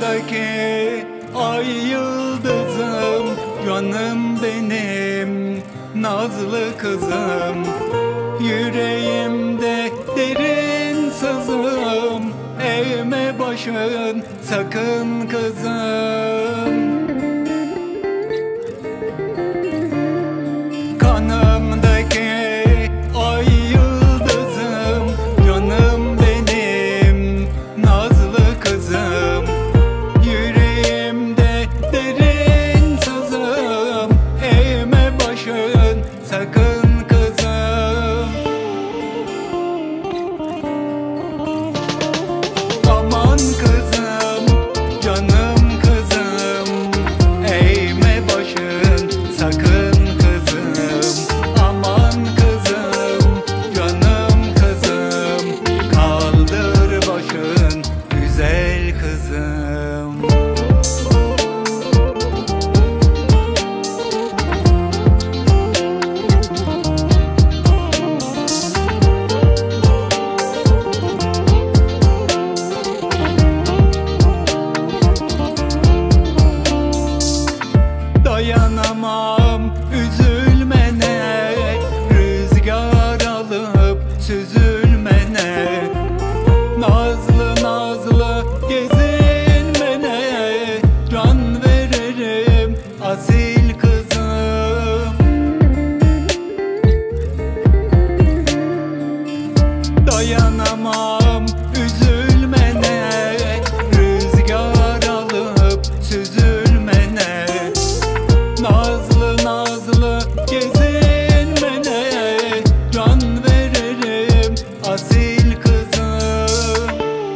Kanımdaki ay yıldızım, canım benim, nazlı kızım. Yüreğimde derin sızım, eğme başın sakın kızım. Kanımdaki ay yıldızım, canım benim, nazlı kızım. Yüreğimde derin sızım, eğme başın sakın kızım. Aman kızım, canım kızım, eğme başın sakın kızım. Aman kızım, canım kızım, kaldır başın güzel kızım. Dayanamam üzülmene, rüzgar alıp süzülmene. Nazlı nazlı gezinmene, can veririm asil kızım. Dayanamam üzülmene, rüzgar alıp süzülmene. Nazlı nazlı gezinmene, can veririm asil kızım.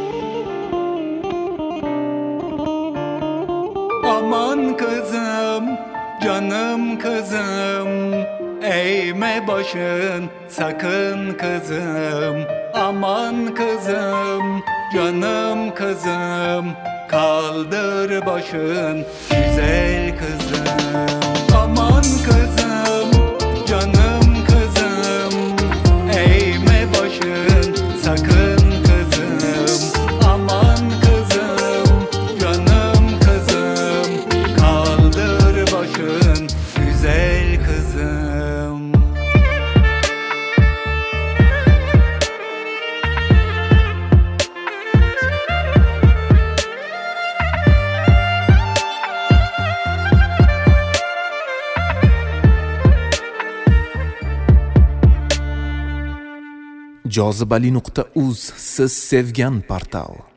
Aman kızım, canım kızım, eğme başın sakın kızım. Aman kızım, canım kızım, kaldır başın güzel kızım. Aman kızım, canım kızım, eğme başın sakın kızım. Aman kızım, canım kızım, kaldır başın güzel kızım. Jozibali.uz siz sevgan portal.